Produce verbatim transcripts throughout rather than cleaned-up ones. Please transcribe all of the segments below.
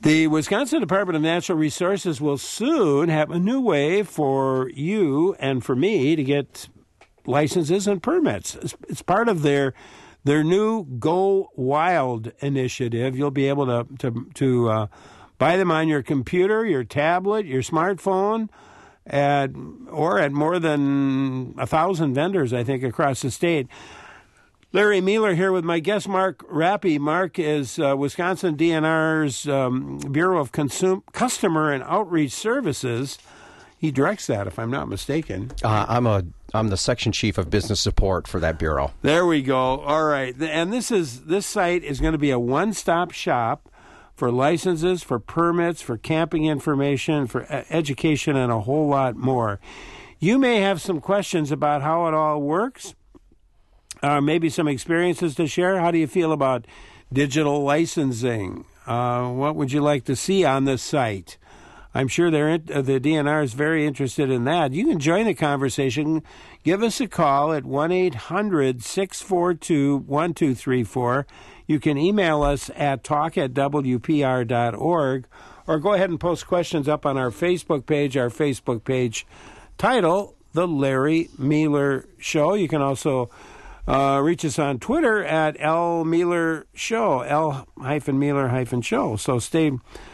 The Wisconsin Department of Natural Resources will soon have a new way for you and for me to get licenses and permits. It's, it's part of their their new Go Wild initiative. You'll be able to to, to uh, buy them on your computer, your tablet, your smartphone, at, or at more than a thousand vendors, I think, across the state. Larry Mueller here with my guest, Mark Rappy. Mark is uh, Wisconsin D N R's um, Bureau of Consum- Customer and Outreach Services. He directs that, if I'm not mistaken. Uh, I'm a I'm the section chief of business support for that bureau. There we go. All right, and this is this site is going to be a one-stop shop for licenses, for permits, for camping information, for education, and a whole lot more. You may have some questions about how it all works. Uh, maybe some experiences to share. How do you feel about digital licensing? Uh, what would you like to see on this site? I'm sure they're in, uh, the D N R is very interested in that. You can join the conversation. Give us a call at one eight hundred six four two one two three four. You can email us at talk at w p r dot org, or go ahead and post questions up on our Facebook page, our Facebook page title, The Larry Mueller Show. You can also Uh, reach us on Twitter at L Mueller Show, L hyphen Mueller hyphen Show. So stay.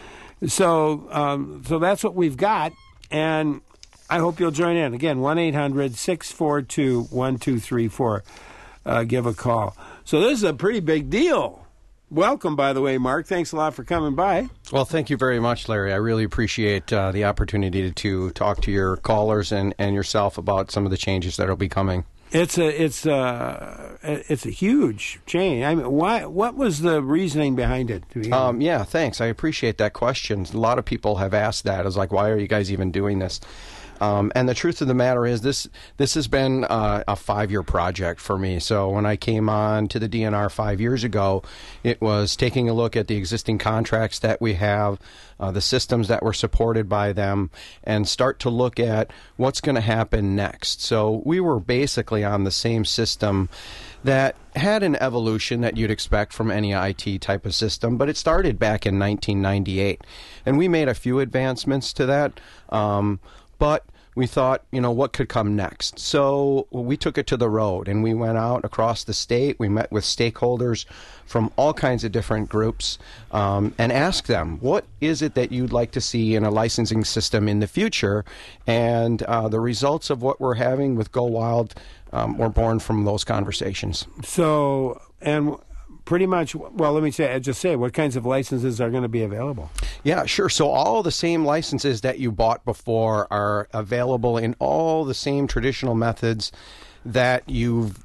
So um, so that's what we've got, and I hope you'll join in. Again, one eight hundred six four two one two three four. Uh, give a call. So this is a pretty big deal. Welcome, by the way, Mark. Thanks a lot for coming by. Well, thank you very much, Larry. I really appreciate uh, the opportunity to talk to your callers and, and yourself about some of the changes that will be coming. It's a it's a it's a huge change. I mean, why? What was the reasoning behind it? Um, yeah, thanks. I appreciate that question. A lot of people have asked that. It's like, why are you guys even doing this? Um, and the truth of the matter is, this this has been uh, a five-year project for me. So when I came on to the D N R five years ago, it was taking a look at the existing contracts that we have, uh, the systems that were supported by them, and start to look at what's going to happen next. So we were basically on the same system that had an evolution that you'd expect from any I T type of system, but it started back in nineteen ninety-eight. And we made a few advancements to that, um, but we thought, you know, what could come next? So we took it to the road, and we went out across the state. We met with stakeholders from all kinds of different groups um, and asked them, what is it that you'd like to see in a licensing system in the future? And uh, the results of what we're having with Go Wild um, were born from those conversations. So, and pretty much, well, let me say, just say, what kinds of licenses are going to be available? Yeah, sure. So all the same licenses that you bought before are available in all the same traditional methods that you've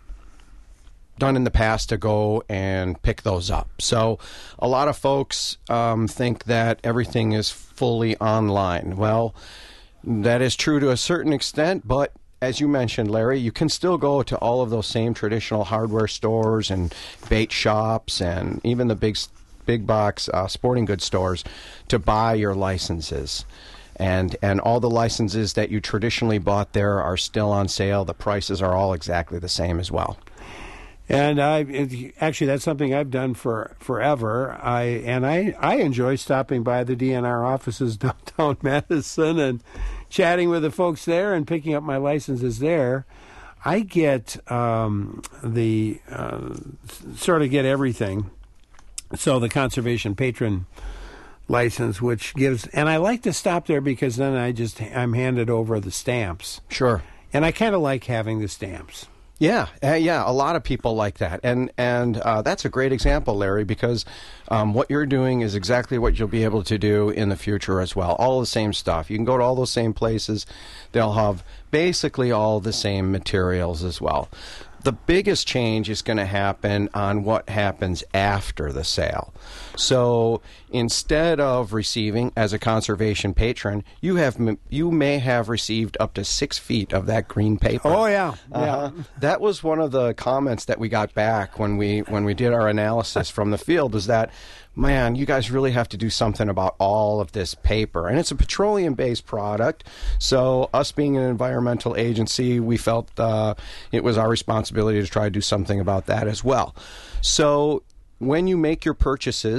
done in the past to go and pick those up. So a lot of folks um, think that everything is fully online. Well, that is true to a certain extent, but as you mentioned, Larry, you can still go to all of those same traditional hardware stores and bait shops and even the big big box uh, sporting goods stores to buy your licenses. And and all the licenses that you traditionally bought there are still on sale. The prices are all exactly the same as well. And I it, actually, that's something I've done for forever. I and I, I enjoy stopping by the D N R offices downtown Madison and chatting with the folks there and picking up my licenses there. I get um, the uh, sort of get everything. So the conservation patron license, which gives, and I like to stop there because then I just I'm handed over the stamps. Sure. And I kind of like having the stamps. Yeah, uh, yeah, a lot of people like that, and and uh, that's a great example, Larry, because um, what you're doing is exactly what you'll be able to do in the future as well. All the same stuff. You can go to all those same places. They'll have basically all the same materials as well. The biggest change is going to happen on what happens after the sale. So instead of receiving as a conservation patron, you have you may have received up to six feet of that green paper. Oh yeah, uh-huh. yeah. That was one of the comments that we got back when we when we did our analysis from the field. Was that, man, you guys really have to do something about all of this paper. And it's a petroleum-based product, so us being an environmental agency, we felt uh, it was our responsibility to try to do something about that as well. So when you make your purchases,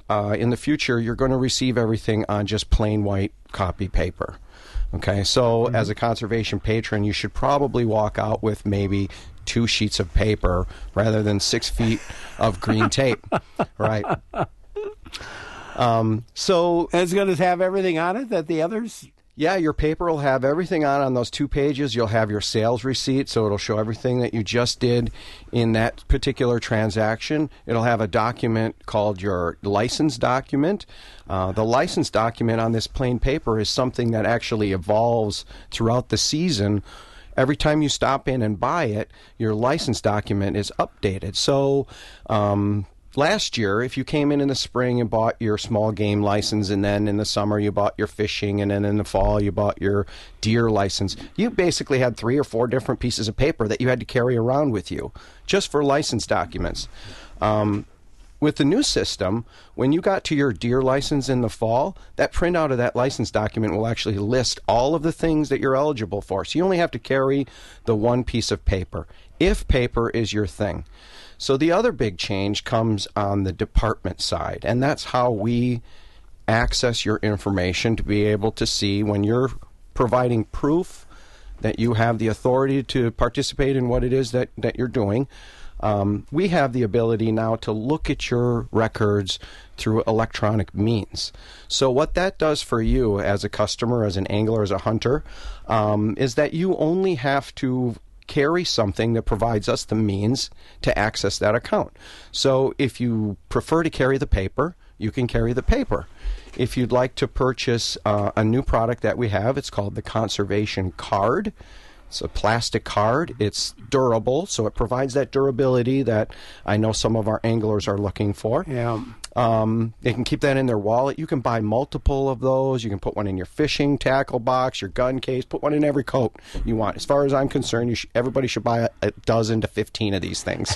uh, in the future, you're going to receive everything on just plain white copy paper. Okay, so mm-hmm. as a conservation patron, you should probably walk out with maybe two sheets of paper rather than six feet of green tape, right? Um, so and it's going to have everything on it that the others. Yeah, your paper will have everything on on those two pages. You'll have your sales receipt, so it'll show everything that you just did in that particular transaction. It'll have a document called your license document. Uh, the license document on this plain paper is something that actually evolves throughout the season. Every time you stop in and buy it, your license document is updated. So, um, last year, if you came in in the spring and bought your small game license, and then in the summer you bought your fishing, and then in the fall you bought your deer license, you basically had three or four different pieces of paper that you had to carry around with you just for license documents. Um, with the new system, when you got to your deer license in the fall, that printout of that license document will actually list all of the things that you're eligible for. So you only have to carry the one piece of paper, if paper is your thing. So the other big change comes on the department side, and that's how we access your information to be able to see when you're providing proof that you have the authority to participate in what it is that, that you're doing. Um, we have the ability now to look at your records through electronic means. So what that does for you as a customer, as an angler, as a hunter, um, is that you only have to carry something that provides us the means to access that account. So if you prefer to carry the paper, you can carry the paper. If you'd like to purchase uh, a new product that we have, it's called the Conservation Card. It's a plastic card. It's durable, so it provides that durability that I know some of our anglers are looking for. Yeah. Um, they can keep that in their wallet. You can buy multiple of those. You can put one in your fishing tackle box, your gun case. Put one in every coat you want. As far as I'm concerned, you sh- everybody should buy a, a dozen to fifteen of these things.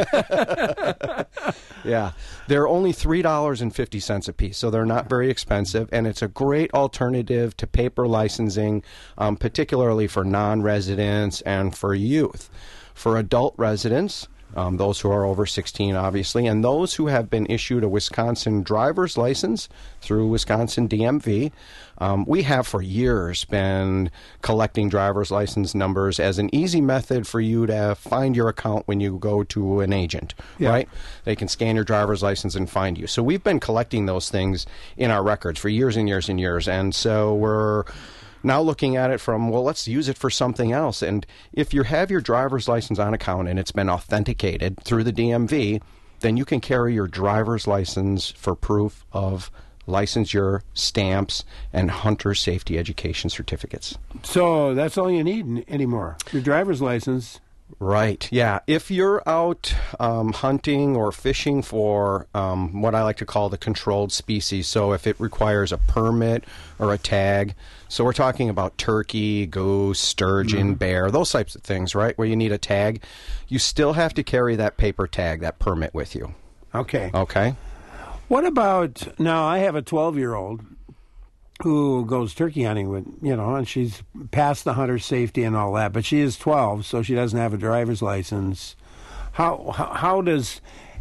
Yeah. They're only three dollars and fifty cents a piece, so they're not very expensive, and it's a great alternative to paper licensing, um, particularly for non-residents and for youth. For adult residents, Um, those who are over sixteen, obviously, and those who have been issued a Wisconsin driver's license through Wisconsin D M V. Um, we have for years been collecting driver's license numbers as an easy method for you to find your account when you go to an agent, yeah. right? They can scan your driver's license and find you. So we've been collecting those things in our records for years and years and years, and so we're now looking at it from, well, let's use it for something else. And if you have your driver's license on account and it's been authenticated through the D M V, then you can carry your driver's license for proof of licensure, stamps, and hunter safety education certificates. So that's all you need n- anymore, your driver's license. Right. Yeah. If you're out um, hunting or fishing for um, what I like to call the controlled species, so if it requires a permit or a tag, so we're talking about turkey, goose, sturgeon, mm-hmm. bear, those types of things, right, where you need a tag, you still have to carry that paper tag, that permit with you. Okay. Okay. What about, now I have a twelve-year-old who goes turkey hunting with, you know, and she's past the hunter safety and all that, but she is twelve, so she doesn't have a driver's license. How, how, how does,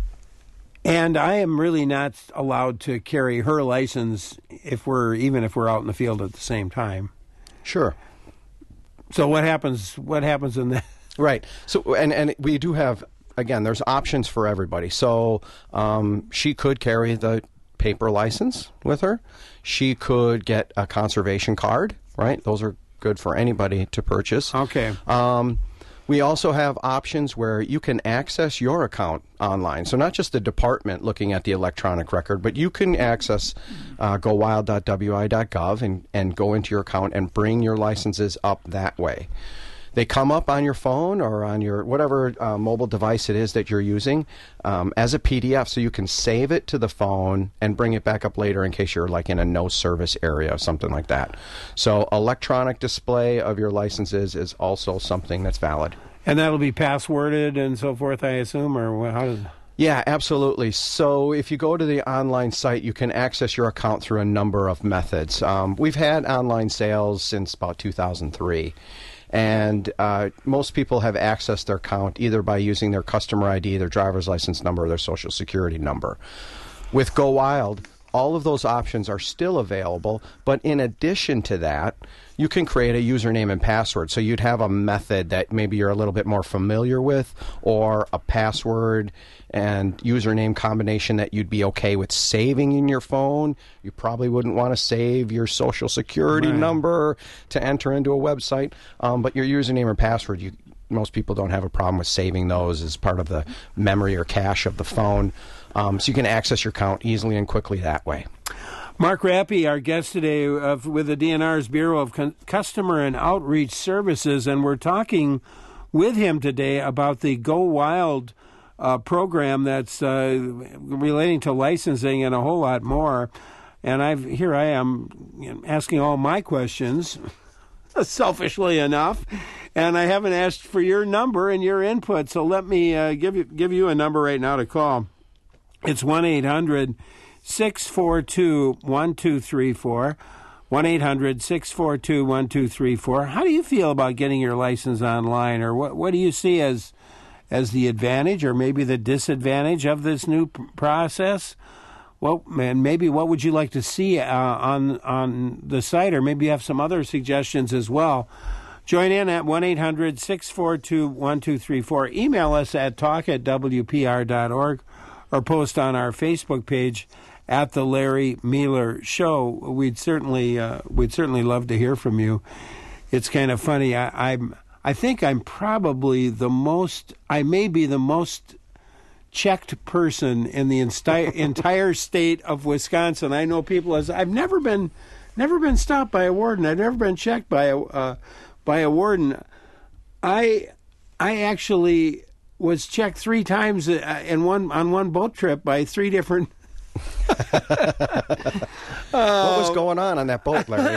and I am really not allowed to carry her license if we're, even if we're out in the field at the same time. Sure. So what happens, what happens in that? Right. So, and, and we do have, again, there's options for everybody. So um, she could carry the paper license with her. She could get a conservation card, right? Those are good for anybody to purchase. Okay. Um, we also have options where you can access your account online. So not just the department looking at the electronic record, but you can access uh, go wild dot w i dot gov and, and go into your account and bring your licenses up that way. They come up on your phone or on your whatever uh, mobile device it is that you're using um, as a P D F, so you can save it to the phone and bring it back up later in case you're like in a no service area or something like that. So electronic display of your licenses is also something that's valid. And that'll be passworded and so forth, I assume, or how does? Yeah, absolutely. So if you go to the online site, you can access your account through a number of methods. Um, we've had online sales since about two thousand three. And uh, most people have accessed their account either by using their customer I D, their driver's license number, or their social security number. With Go Wild, all of those options are still available, but in addition to that, you can create a username and password. So you'd have a method that maybe you're a little bit more familiar with, or a password and username combination that you'd be okay with saving in your phone. You probably wouldn't want to save your social security Right. number to enter into a website, um, but your username or password, you most people don't have a problem with saving those as part of the memory or cache of the phone. Um, so you can access your account easily and quickly that way. Mark Rappy, our guest today of, with the D N R's Bureau of Con- Customer and Outreach Services, and we're talking with him today about the Go Wild uh, program that's uh, relating to licensing and a whole lot more. And I've here I am you know, asking all my questions, selfishly enough, and I haven't asked for your number and your input. So let me uh, give you give you a number right now to call. It's one eight hundred six four two one two three four. one eight hundred six four two one two three four. How do you feel about getting your license online, or what what do you see as as the advantage or maybe the disadvantage of this new p- process? Well, man, maybe what would you like to see uh, on on the site, or maybe you have some other suggestions as well. Join in at one eight hundred six four two one two three four. Email us at talk at w p r dot org, or post on our Facebook page at the Larry Mueller Show. We'd certainly uh, we'd certainly love to hear from you. It's kind of funny. I, I'm I think I'm probably the most. I may be the most checked person in the entire entire state of Wisconsin. I know people as I've never been never been stopped by a warden. I've never been checked by a uh, by a warden. I I actually was checked three times in one on one boat trip by three different. What was going on on that boat, Larry?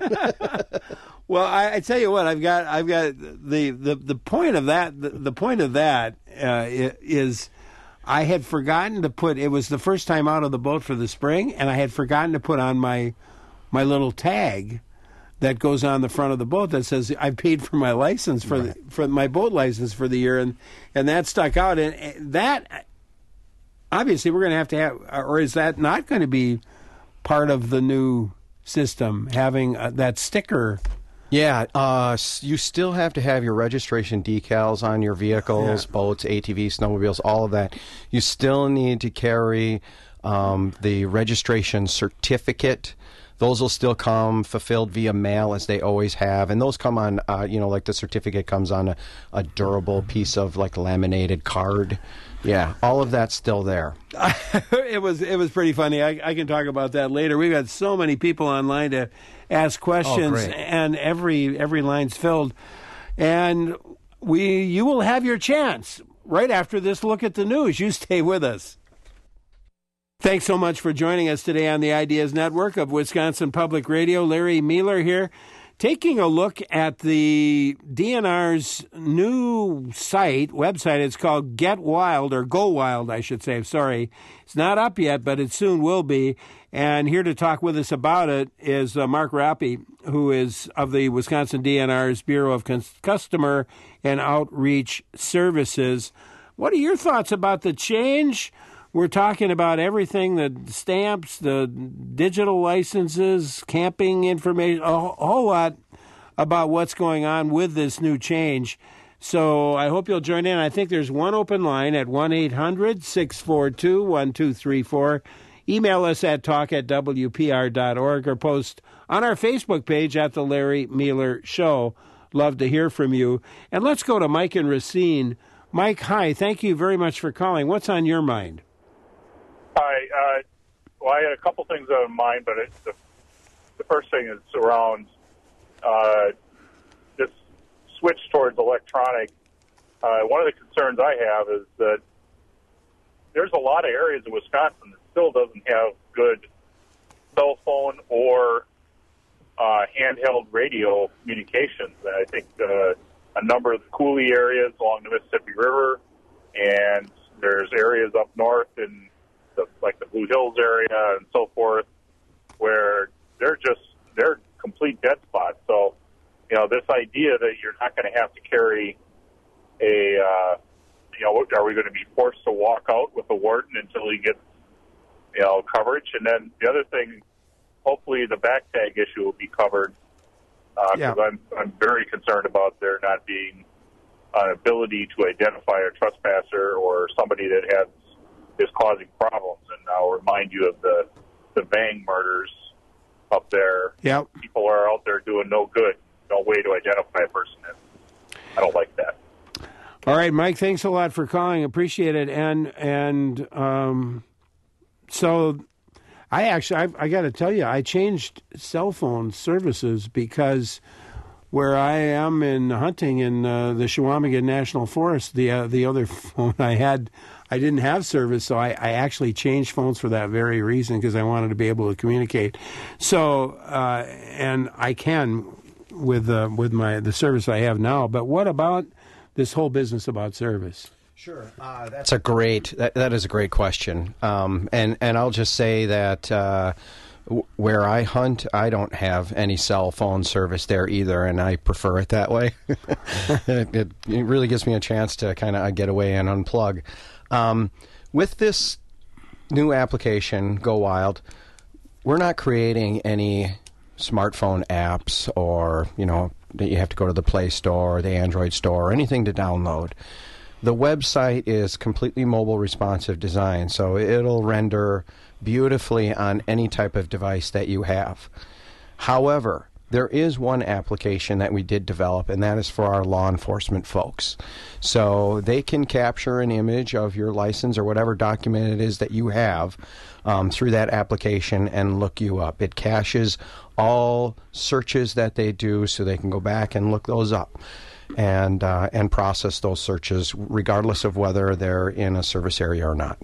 Well, I, I tell you what, I've got I've got the the, the point of that the, the point of that uh, is I had forgotten to put. It was the first time out of the boat for the spring, and I had forgotten to put on my my little tag that goes on the front of the boat that says I paid for my license for Right. the, for my boat license for the year, and and that stuck out, and that obviously we're going to have to have, or is that not going to be part of the new system, having uh, that sticker? Yeah, uh, s- you still have to have your registration decals on your vehicles, Yeah. boats, A T Vs, snowmobiles, all of that. You still need to carry um, the registration certificate. Those will still come fulfilled via mail, as they always have, and those come on, uh, you know, like the certificate comes on a, a durable piece of like laminated card. Yeah, all of that's still there. it was it was pretty funny. I, I can talk about that later. We've got so many people online to ask questions, great. and every every line's filled. And we you will have your chance right after this look at the news. You stay with us. Thanks so much for joining us today on the Ideas Network of Wisconsin Public Radio. Larry Mueller here, taking a look at the D N R's new site, website. It's called Get Wild, or Go Wild, I should say. Sorry. It's not up yet, but it soon will be. And here to talk with us about it is uh, Mark Rappy, who is of the Wisconsin D N R's Bureau of Cus- Customer and Outreach Services. What are your thoughts about the change? We're talking about everything, the stamps, the digital licenses, camping information, a whole lot about what's going on with this new change. So I hope you'll join in. I think there's one open line at one eight hundred six four two one two three four. Email us at talk at w p r dot org, or post on our Facebook page at The Larry Mueller Show. Love to hear from you. And let's go to Mike in Racine. Mike, hi. Thank you very much for calling. What's on your mind? Hi. Uh, well, I had a couple things on mind, but it, the, the first thing is around uh, this switch towards electronic. Uh, one of the concerns I have is that there's a lot of areas in Wisconsin that still doesn't have good cell phone or uh, handheld radio communications. And I think uh, a number of the coulee areas along the Mississippi River, and there's areas up north in the, like the Blue Hills area and so forth, where they're just they're complete dead spots. So, you know, this idea that you're not going to have to carry a, uh, you know, are we going to be forced to walk out with a warden until he gets you know, coverage. And then the other thing, hopefully the back tag issue will be covered, because uh, yeah. I'm, I'm very concerned about there not being an ability to identify a trespasser or somebody that has is causing problems. And I'll remind you of the, the Vang murders up there. Yep. People are out there doing no good, no way to identify a person. I don't like that. All right, Mike, thanks a lot for calling. Appreciate it. And and um, so I actually, I, I got to tell you, I changed cell phone services because where I am in hunting in uh, the Chequamegon National Forest, the uh, the other phone I had, I didn't have service, so I, I actually changed phones for that very reason, because I wanted to be able to communicate. So, uh, and I can with uh, with my the service I have now. But what about this whole business about service? Sure, uh, that's a great that, that is a great question, um, and and I'll just say that uh, w- where I hunt, I don't have any cell phone service there either, and I prefer it that way. it, it, it really gives me a chance to kind of get away and unplug. Um, with this new application, Go Wild, we're not creating any smartphone apps, or you know that you have to go to the Play Store or the Android Store or anything to download. The website is completely mobile responsive design, so it'll render beautifully on any type of device that you have. However, there is one application that we did develop, and that is for our law enforcement folks. So they can capture an image of your license or whatever document it is that you have um, through that application and look you up. It caches all searches that they do, so they can go back and look those up and uh, and process those searches regardless of whether they're in a service area or not.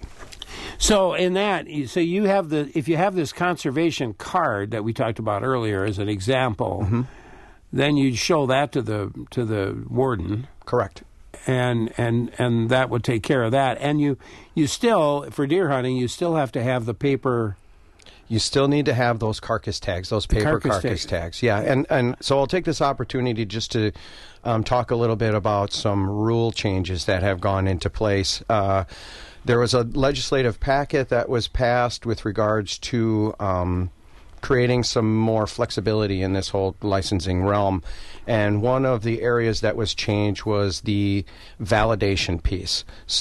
So in that, so you have the if you have this conservation card that we talked about earlier as an example, mm-hmm. then you'd show that to the to the warden. Correct. And and and that would take care of that. And you you still, for deer hunting, you still have to have the paper. You still need to have those carcass tags, those paper carcass carcass tag. tags. Yeah, and, and so I'll take this opportunity just to um, talk a little bit about some rule changes that have gone into place. Uh, there was a legislative packet that was passed with regards to um, creating some more flexibility in this whole licensing realm. And one of the areas that was changed was the validation piece.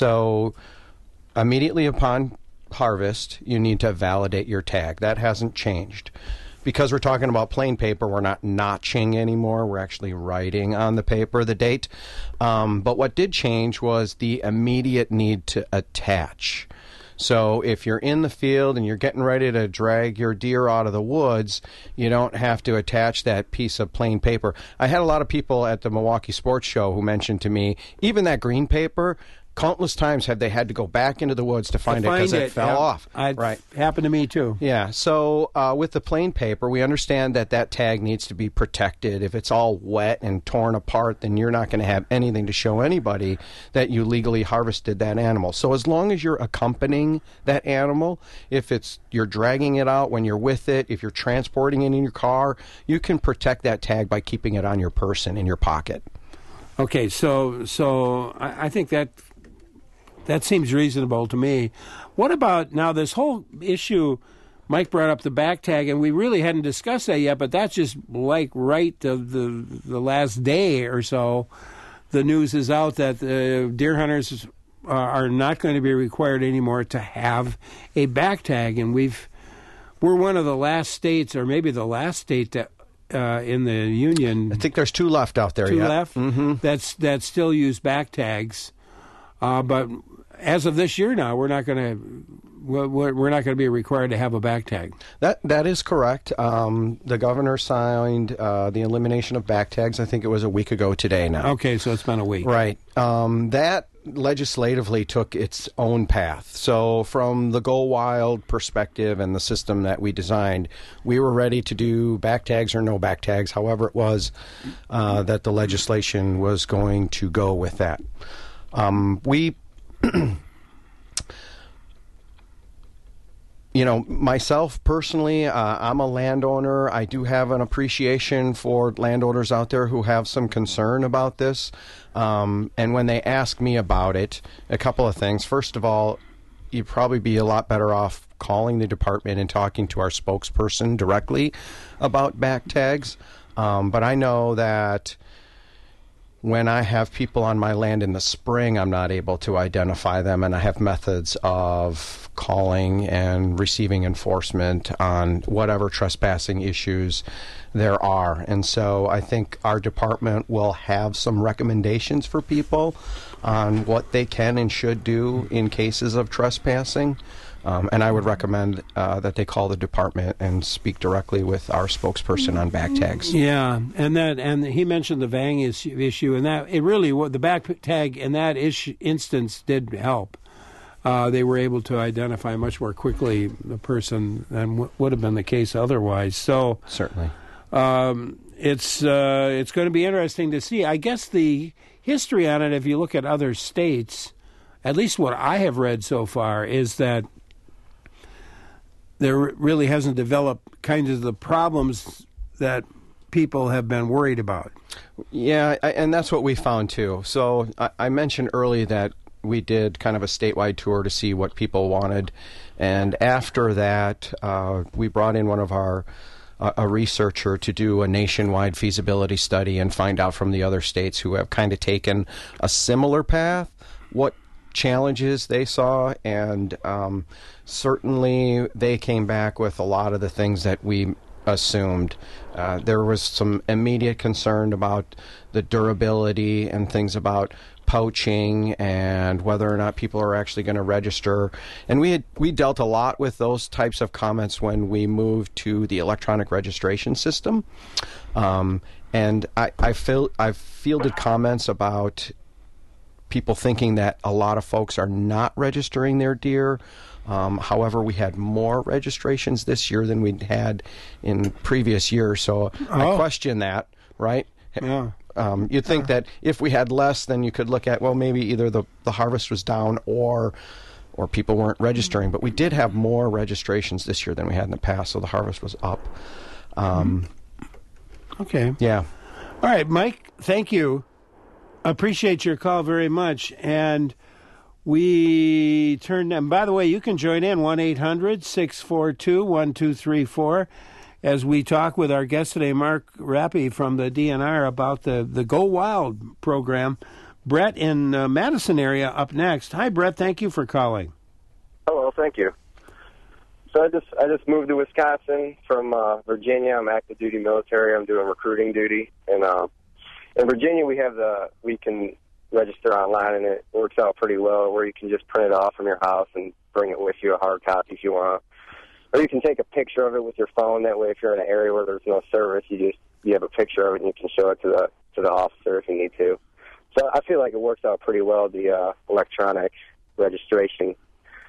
So immediately upon harvest, you need to validate your tag. That hasn't changed. Because we're talking about plain paper, we're not notching anymore. We're actually writing on the paper the date. Um, but what did change was the immediate need to attach. So if you're in the field and you're getting ready to drag your deer out of the woods, you don't have to attach that piece of plain paper. I had a lot of people at the Milwaukee Sports Show who mentioned to me, even that green paper, countless times have they had to go back into the woods to find, to find it because it, it fell yeah, off. It right. happened to me too. Yeah. So uh, with the plain paper, we understand that that tag needs to be protected. If it's all wet and torn apart, then you're not going to have anything to show anybody that you legally harvested that animal. So as long as you're accompanying that animal, if it's you're dragging it out when you're with it, if you're transporting it in your car, you can protect that tag by keeping it on your person in your pocket. Okay. So so I, I think that. That seems reasonable to me. What about now this whole issue? Mike brought up the back tag, and we really hadn't discussed that yet, but that's just like right the the, the last day or so. The news is out that uh, deer hunters uh, are not going to be required anymore to have a back tag, and we've we're one of the last states, or maybe the last state that uh, in the union. I think there's two left out there. Two yet. left. Mm-hmm. That's that still use back tags. Uh, but as of this year now, we're not going to we're not going to be required to have a back tag. That that is correct. Um, the governor signed uh, the elimination of back tags. I think it was a week ago today now. Okay, so it's been a week. Right. Um, that legislatively took its own path. So from the Go Wild perspective and the system that we designed, we were ready to do back tags or no back tags, however it was uh, that the legislation was going to go with that. Um, we, you know, myself personally, uh, I'm a landowner. I do have an appreciation for landowners out there who have some concern about this. Um, and when they ask me about it, a couple of things. First of all, you'd probably be a lot better off calling the department and talking to our spokesperson directly about back tags. Um, but I know that when I have people on my land in the spring, I'm not able to identify them, and I have methods of calling and receiving enforcement on whatever trespassing issues there are. And so I think our department will have some recommendations for people on what they can and should do in cases of trespassing. Um, and I would recommend uh, that they call the department and speak directly with our spokesperson on back tags. Yeah, and that and he mentioned the Vang issue, issue and that it really the back tag in that issue, instance did help. Uh, they were able to identify much more quickly the person than w- would have been the case otherwise. So certainly, um, it's uh, it's going to be interesting to see. I guess the history on it, if you look at other states, at least what I have read so far, is that there really hasn't developed kinds of the problems that people have been worried about. Yeah, I, and that's what we found too. So I, I mentioned earlier that we did kind of a statewide tour to see what people wanted, and after that, uh, we brought in one of our uh, a researcher to do a nationwide feasibility study and find out from the other states who have kind of taken a similar path what challenges they saw, and um, certainly they came back with a lot of the things that we assumed. Uh, there was some immediate concern about the durability and things about poaching and whether or not people are actually going to register. And we had we dealt a lot with those types of comments when we moved to the electronic registration system. Um, and I, I feel I've fielded comments about people thinking that a lot of folks are not registering their deer. Um, however, we had more registrations this year than we'd had in previous years, so oh. I question that, right? Yeah. Um, you'd think yeah. that if we had less, then you could look at, well, maybe either the, the harvest was down or or people weren't registering. But we did have more registrations this year than we had in the past, so the harvest was up. Um, okay. Yeah. All right, Mike, thank you. Appreciate your call very much. And we turn, and by the way, you can join in one eight hundred six four two one two three four as we talk with our guest today, Mark Rappy from the D N R, about the, the Go Wild program. Brett in uh, Madison area up next. Hi, Brett. Thank you for calling. Hello. Thank you. So I just I just moved to Wisconsin from uh, Virginia. I'm active duty military. I'm doing recruiting duty, and uh, in Virginia we have the we can register online, and it works out pretty well, where you can just print it off from your house and bring it with you, a hard copy if you want. Or you can take a picture of it with your phone. That way, if you're in an area where there's no service, you just you have a picture of it and you can show it to the to the officer if you need to. So I feel like it works out pretty well, the uh, electronic registration.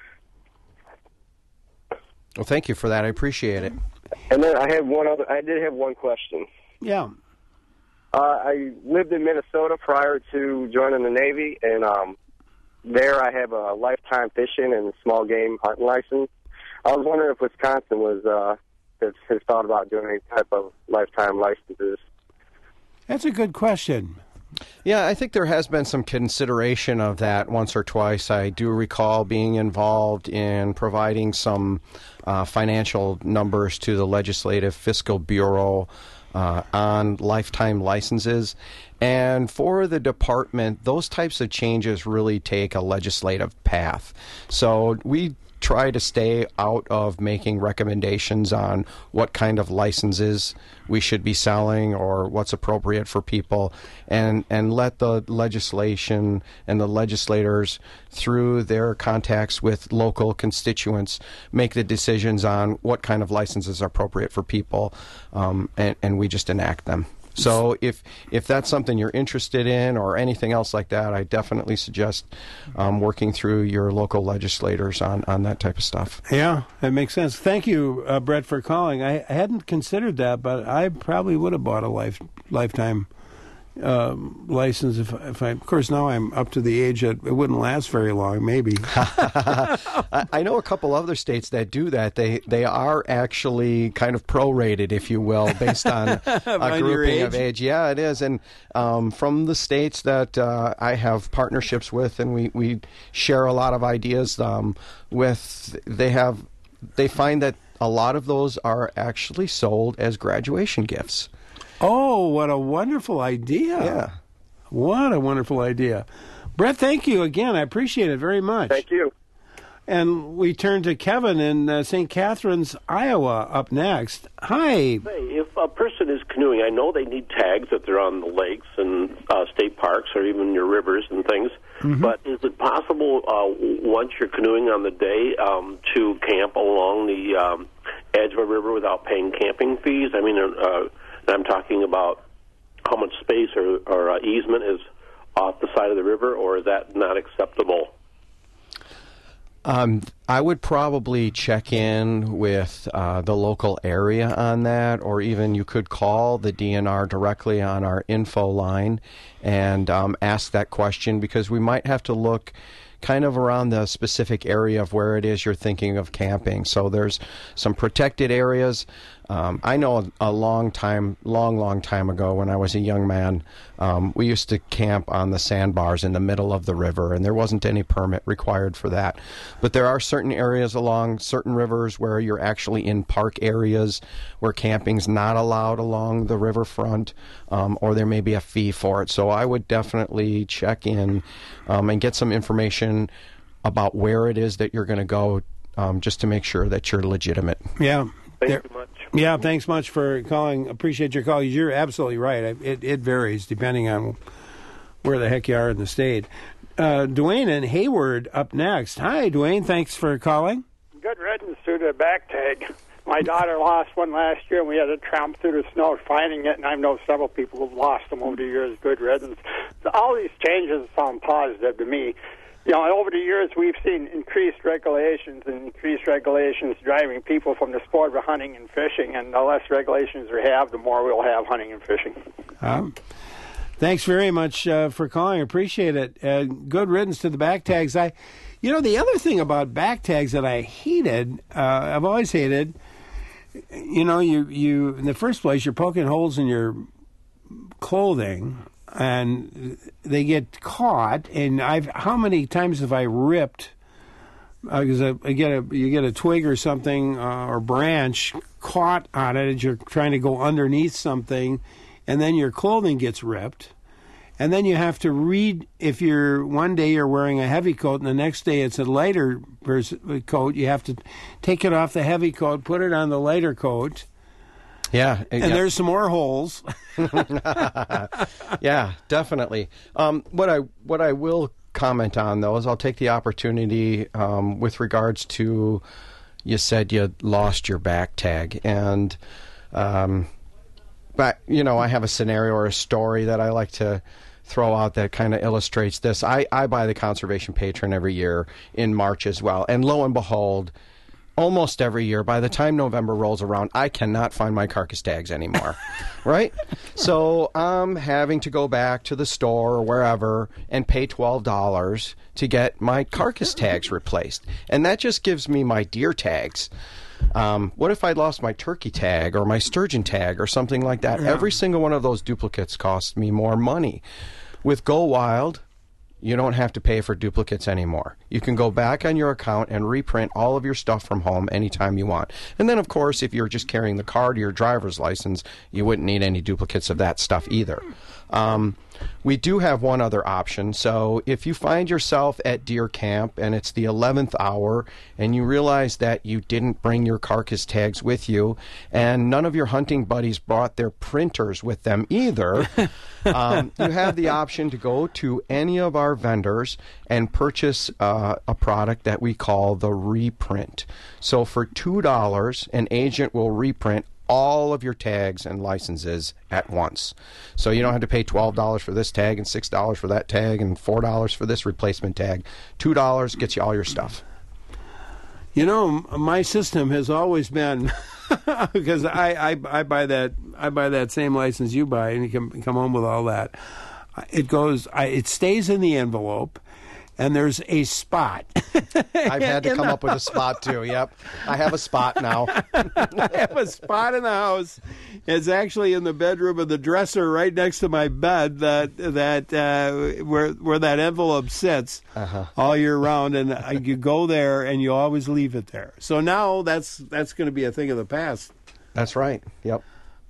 Well, thank you for that. I appreciate it. And then I had one other. I did have one question. Yeah. Uh, I lived in Minnesota prior to joining the Navy, and um, there I have a lifetime fishing and small game hunting license. I was wondering if Wisconsin was uh, has, has thought about doing any type of lifetime licenses. That's a good question. Yeah, I think there has been some consideration of that once or twice. I do recall being involved in providing some uh, financial numbers to the Legislative Fiscal Bureau uh, on lifetime licenses. And for the department, those types of changes really take a legislative path. So we try to stay out of making recommendations on what kind of licenses we should be selling or what's appropriate for people, and and let the legislation and the legislators, through their contacts with local constituents, make the decisions on what kind of licenses are appropriate for people, um, and, and we just enact them. So if if that's something you're interested in or anything else like that, I definitely suggest um, working through your local legislators on, on that type of stuff. Yeah, that makes sense. Thank you, uh, Brett, for calling. I, I hadn't considered that, but I probably would have bought a life lifetime uh, license if, if I. Of course, now I'm up to the age that it wouldn't last very long. Maybe. I know a couple other states that do that. They they are actually kind of prorated, if you will, based on a grouping of age. Yeah, it is. And um, from the states that uh, I have partnerships with, and we, we share a lot of ideas um, with, they have they find that a lot of those are actually sold as graduation gifts. Oh, what a wonderful idea. Yeah. What a wonderful idea. Brett, thank you again. I appreciate it very much. Thank you. And we turn to Kevin in uh, Saint Catharines, Iowa, up next. Hi. Hey, if a person is canoeing, I know they need tags if they're on the lakes and uh, state parks or even your rivers and things. Mm-hmm. But is it possible, uh, once you're canoeing on the day, um, to camp along the um, edge of a river without paying camping fees? I mean, uh, I'm talking about how much space or, or uh, easement is off the side of the river, or is that not acceptable? Um, I would probably check in with uh, the local area on that, or even you could call the D N R directly on our info line and um, ask that question, because we might have to look kind of around the specific area of where it is you're thinking of camping. So there's some protected areas. Um, I know a long time, long, long time ago when I was a young man, um, we used to camp on the sandbars in the middle of the river, and there wasn't any permit required for that. But there are certain areas along certain rivers where you're actually in park areas where camping's not allowed along the riverfront, um, or there may be a fee for it. So I would definitely check in um, and get some information about where it is that you're going to go, um, just to make sure that you're legitimate. Yeah. Thank there, you much. Yeah, thanks much for calling. Appreciate your call. You're absolutely right. It, it varies depending on where the heck you are in the state. Uh, Dwayne in Hayward up next. Hi, Dwayne. Thanks for calling. Good riddance to the back tag. My daughter lost one last year, and we had to tramp through the snow finding it, and I know several people who've lost them over the years. Good riddance. So all these changes sound positive to me. You know, over the years, we've seen increased regulations and increased regulations driving people from the sport of hunting and fishing, and the less regulations we have, the more we'll have hunting and fishing. Um, thanks very much uh, for calling. Appreciate it. Uh, good riddance to the back tags. I, you know, the other thing about back tags that I hated, uh, I've always hated, you know, you, you in the first place, you're poking holes in your clothing, and they get caught. And I've how many times have I ripped? Because uh, I get a you get a twig or something uh, or branch caught on it as you're trying to go underneath something, and then your clothing gets ripped, and then you have to read. If you're one day you're wearing a heavy coat and the next day it's a lighter vers- coat, you have to take it off the heavy coat, put it on the lighter coat. Yeah, and yeah. There's some more holes. Yeah, definitely. Um, what I what I will comment on, though, is I'll take the opportunity um, with regards to, you said you lost your back tag, and um, but you know, I have a scenario or a story that I like to throw out that kind of illustrates this. I, I buy the Conservation Patron every year in March as well, and lo and behold, almost every year, by the time November rolls around, I cannot find my carcass tags anymore, right? So I'm having to go back to the store or wherever and pay twelve dollars to get my carcass tags replaced. And that just gives me my deer tags. Um, what if I lost my turkey tag or my sturgeon tag or something like that? Yeah. Every single one of those duplicates costs me more money. With Go Wild, you don't have to pay for duplicates anymore. You can go back on your account and reprint all of your stuff from home anytime you want. And then, of course, if you're just carrying the card or your driver's license, you wouldn't need any duplicates of that stuff either. Um, we do have one other option. So if you find yourself at deer camp and it's the eleventh hour and you realize that you didn't bring your carcass tags with you and none of your hunting buddies brought their printers with them either, um, you have the option to go to any of our vendors and purchase uh, a product that we call the reprint. So for two dollars, an agent will reprint all of your tags and licenses at once. So you don't have to pay twelve dollars for this tag and six dollars for that tag and four dollars for this replacement tag. two dollars gets you all your stuff. You know, my system has always been because I, I I buy that I buy that same license you buy, and you can come home with all that. It goes, I, it stays in the envelope, and there's a spot. I've had to In come the up with a spot too. Yep, I have a spot now. I have a spot in the house. It's actually in the bedroom of the dresser right next to my bed that that uh, where where that envelope sits Uh-huh. all year round, and uh, you go there and you always leave it there. So now that's that's going to be a thing of the past. That's right. Yep.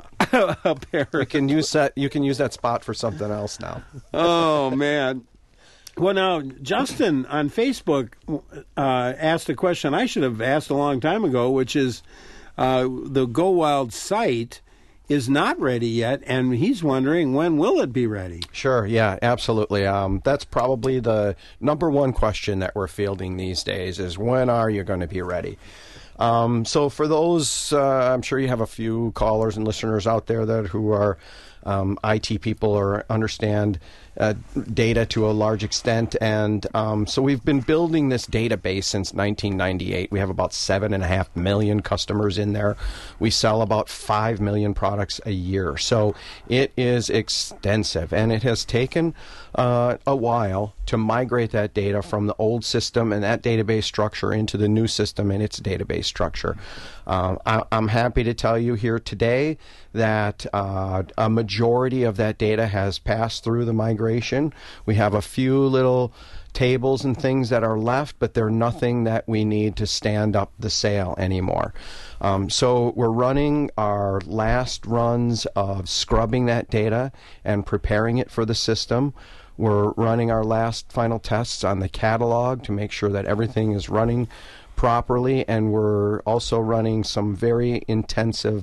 Apparently. You can use that. You can use that spot for something else now. Oh man. Well, now Justin on Facebook uh, asked a question I should have asked a long time ago, which is uh, the Go Wild site is not ready yet, and he's wondering when will it be ready? Sure. Yeah. Absolutely. Um, that's probably the number one question that we're fielding these days: is when are you going to be ready? Um, so for those, uh, I'm sure you have a few callers and listeners out there that who are um, I T people or understand uh, data to a large extent. And um, so we've been building this database since nineteen ninety-eight. We have about seven and a half million customers in there. We sell about five million products a year. So it is extensive, and it has taken uh, a while to migrate that data from the old system and that database structure into the new system and its database structure. Um, I, I'm happy to tell you here today that uh, a majority of that data has passed through the migration. We have a few little tables and things that are left, but they're nothing that we need to stand up the sale anymore. Um, so we're running our last runs of scrubbing that data and preparing it for the system. We're running our last final tests on the catalog to make sure that everything is running properly, and we're also running some very intensive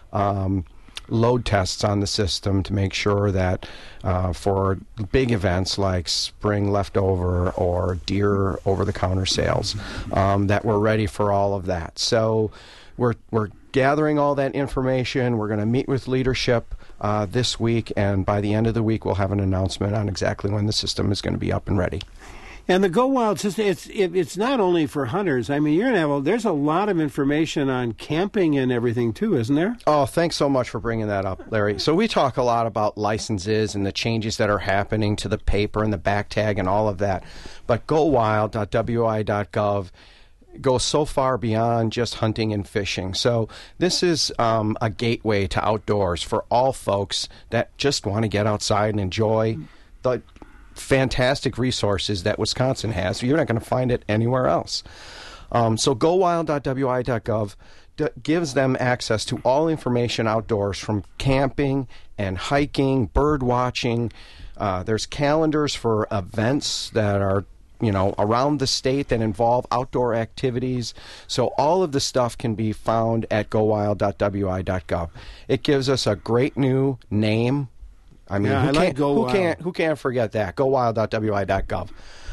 um, load tests on the system to make sure that uh, for big events like spring leftover or deer over-the-counter sales, um, that we're ready for all of that. So we're we're gathering all that information. We're going to meet with leadership uh, this week, and by the end of the week, we'll have an announcement on exactly when the system is going to be up and ready. And the Go Wild system, it's it, it's not only for hunters. I mean, you're gonna have a, there's a lot of information on camping and everything too, isn't there? Oh, thanks so much for bringing that up, Larry. So we talk a lot about licenses and the changes that are happening to the paper and the back tag and all of that. But go wild dot w i dot gov goes so far beyond just hunting and fishing. So this is um, a gateway to outdoors for all folks that just want to get outside and enjoy the fantastic resources that Wisconsin has. You're not going to find it anywhere else. Um, so go wild dot w i dot gov d- gives them access to all information outdoors, from camping and hiking, bird watching. Uh, there's calendars for events that are, you know, around the state that involve outdoor activities. So all of the stuff can be found at go wild dot w i dot gov. It gives us a great new name. I mean, yeah, who, I can't, like Go who Wild. can't who can't forget that? go wild dot w i dot gov.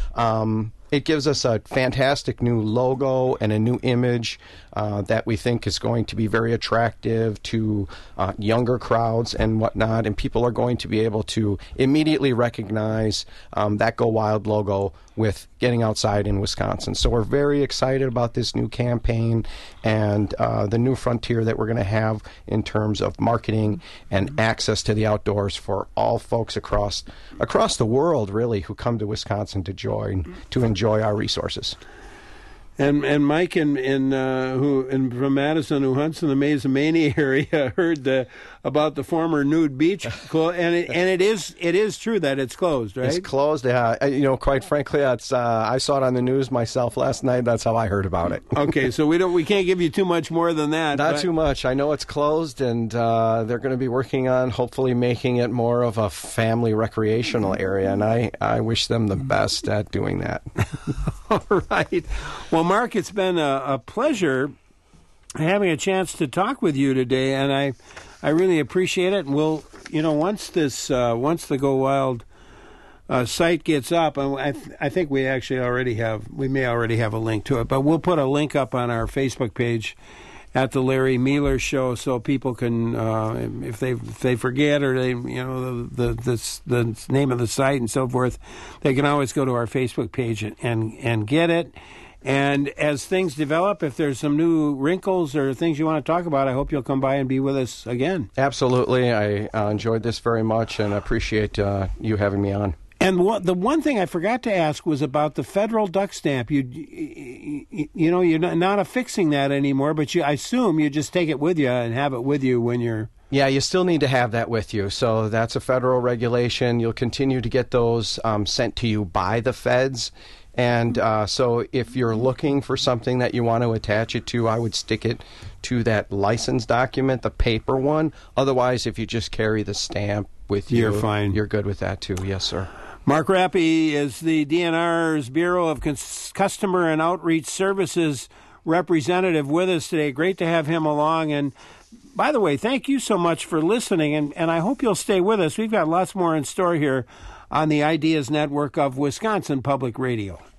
Um, it gives us a fantastic new logo and a new image uh, that we think is going to be very attractive to uh, younger crowds and whatnot. And people are going to be able to immediately recognize um, that Go Wild logo with getting outside in Wisconsin. So we're very excited about this new campaign and uh, the new frontier that we're going to have in terms of marketing and access to the outdoors for all folks across across the world, really, who come to Wisconsin to join to enjoy our resources. And and Mike in in uh, who in from Madison, who hunts in the Mazomania area, heard the, about the former nude beach, clo- and it, and it is it is true that it's closed, right? It's closed. Yeah, uh, you know, quite frankly, it's uh, I saw it on the news myself last night. That's how I heard about it. Okay, so we don't we can't give you too much more than that. Not but- too much. I know it's closed, and uh, they're going to be working on hopefully making it more of a family recreational area, and I, I wish them the best at doing that. All right. Well, Mark, it's been a, a pleasure having a chance to talk with you today, and I, I really appreciate it. And we'll, you know, once this, uh, once the Go Wild uh, site gets up, and I, th- I think we actually already have, we may already have a link to it, but we'll put a link up on our Facebook page at the Larry Mealer Show, so people can, uh, if they if they forget or they, you know, the the the, the name of the site and so forth, they can always go to our Facebook page and, and and get it. And as things develop, if there's some new wrinkles or things you want to talk about, I hope you'll come by and be with us again. Absolutely. I uh, enjoyed this very much and appreciate uh, you having me on. And what, the one thing I forgot to ask was about the federal duck stamp. You, you, you know, you're not affixing that anymore, but you, I assume you just take it with you and have it with you when you're... Yeah, you still need to have that with you. So that's a federal regulation. You'll continue to get those um, sent to you by the feds. And uh, so if you're looking for something that you want to attach it to, I would stick it to that license document, the paper one. Otherwise, if you just carry the stamp with you, you're fine. You're good with that too. Yes, sir. Mark Rappy is the D N R's Bureau of Cons- Customer and Outreach Services representative with us today. Great to have him along. And by the way, thank you so much for listening, and, and I hope you'll stay with us. We've got lots more in store here on the Ideas Network of Wisconsin Public Radio.